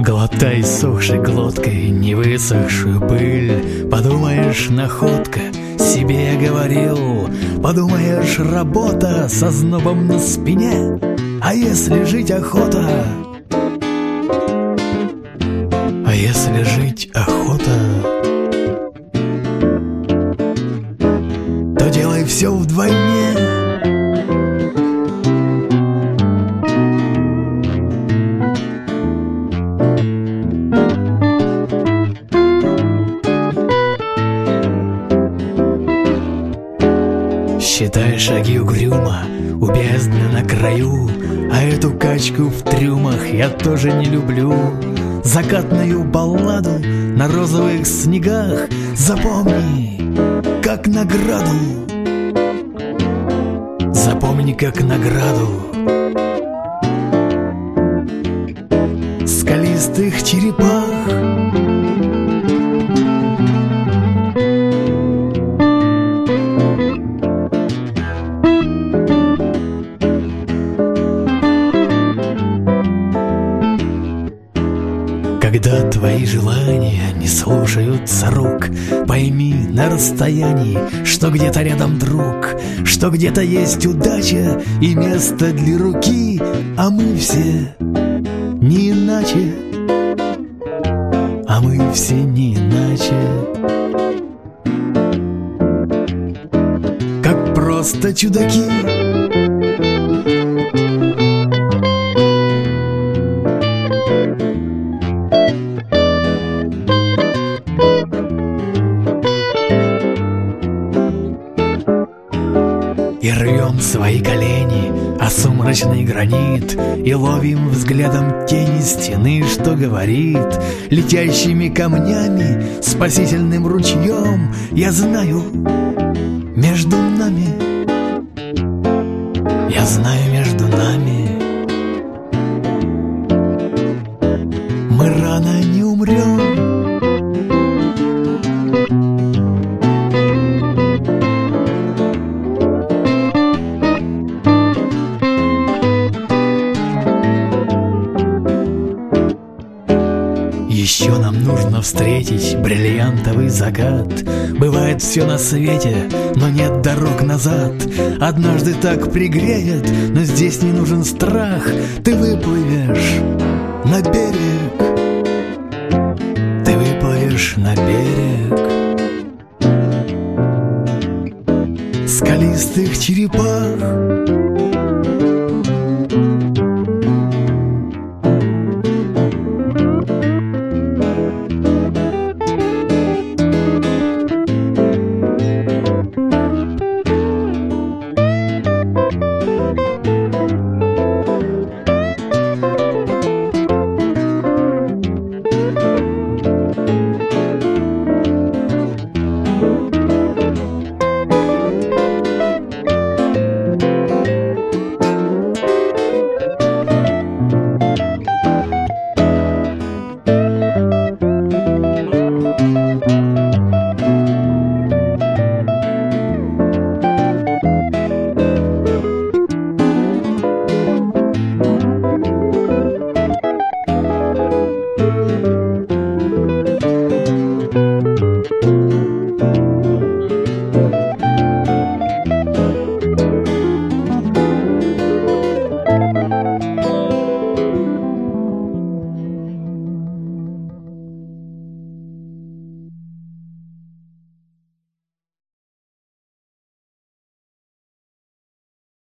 Глотай сохшей глоткой невысохшую пыль. Подумаешь, находка, себе я говорил. Подумаешь, работа со знобом на спине. А если жить охота? А если жить охота, то делай все вдвойне. Считай шаги угрюмо у бездны на краю, а эту качку в трюмах я тоже не люблю. Закатную балладу на розовых снегах запомни как награду. Запомни как награду. В скалистых черепах когда твои желания не слушаются рук, пойми на расстоянии, что где-то рядом друг, что где-то есть удача и место для руки, а мы все не иначе, а мы все не иначе, как просто чудаки. И рвем свои колени о сумрачный гранит, и ловим взглядом тени стены, что говорит летящими камнями, спасительным ручьем. Я знаю, между нами, я знаю, между нами мы рано не умрем. Еще нам нужно встретить бриллиантовый закат. Бывает все на свете, но нет дорог назад. Однажды так пригреет, но здесь не нужен страх. Ты выплывешь на берег, ты выплывешь на берег скалистых черепах.